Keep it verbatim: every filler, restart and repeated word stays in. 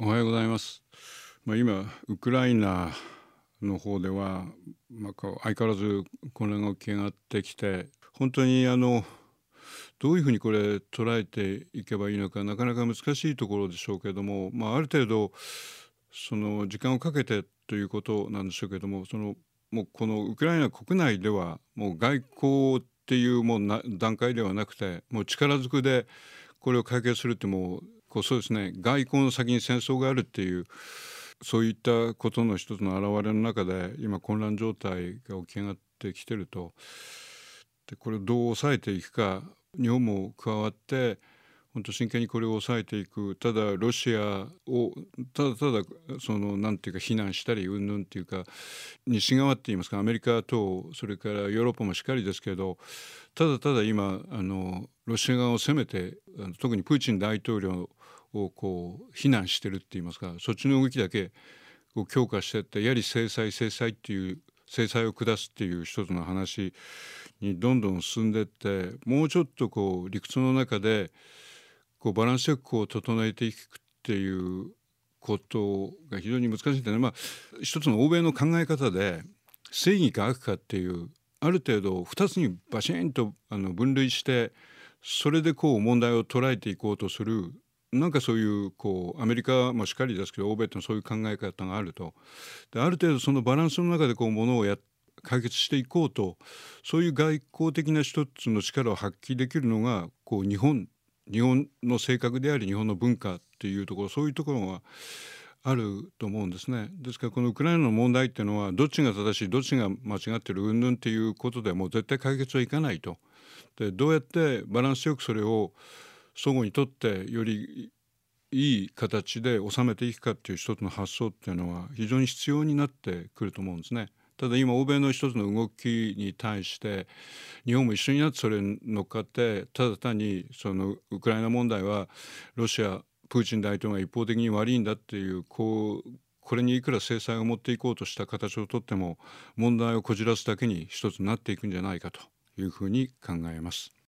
おはようございます。まあ、今ウクライナの方では、まあ、こう相変わらずこの動きがあってきて、本当にあのどういうふうにこれ捉えていけばいいのかなかなか難しいところでしょうけれども、まあ、ある程度その時間をかけてということなんでしょうけれども、そのもうこのウクライナ国内ではもう外交っていうもうな段階ではなくて、もう力ずくでこれを解決するって、もうこうそうですね、外交の先に戦争があるっていう、そういったことの一つの表れの中で今混乱状態が起き上がってきてると。でこれをどう抑えていくか、日本も加わって本当真剣にこれを抑えていく。ただロシアをただただそのなんていうか非難したりうんぬんっていうか、西側って言いますか、アメリカ等それからヨーロッパもしっかりですけど、ただただ今あのロシア側を責めて、あの特にプーチン大統領をこう非難してるって言いますか、そっちの動きだけこう強化していって、やはり制裁制裁っていう制裁を下すっていう一つの話にどんどん進んでいって、もうちょっとこう理屈の中でこうバランスよくこう整えていくっていうことが非常に難しいんでね。まあ一つの欧米の考え方で正義か悪かっていう、ある程度ふたつにバシーンとあの分類して、それでこう問題を捉えていこうとする、なんかそういうこうアメリカもしっかりですけど欧米ってのはそういう考え方があると。である程度そのバランスの中でこうものをや解決していこうと、そういう外交的な一つの力を発揮できるのがこう日本日本の性格であり日本の文化っていうところ、そういうところがあると思うんですね。ですからこのウクライナの問題っていうのは、どっちが正しいどっちが間違ってる云々っていうことでもう絶対解決はいかないと。でどうやってバランスよくそれを相互にとってよりいい形で収めていくかっていう一つの発想っていうのは非常に必要になってくると思うんですね。ただ今欧米の一つの動きに対して日本も一緒になってそれに乗っかって、ただ単にそのウクライナ問題はロシアプーチン大統領が一方的に悪いんだっていう、こうこれにいくら制裁を持っていこうとした形をとっても問題をこじらすだけに一つになっていくんじゃないかというふうに考えます。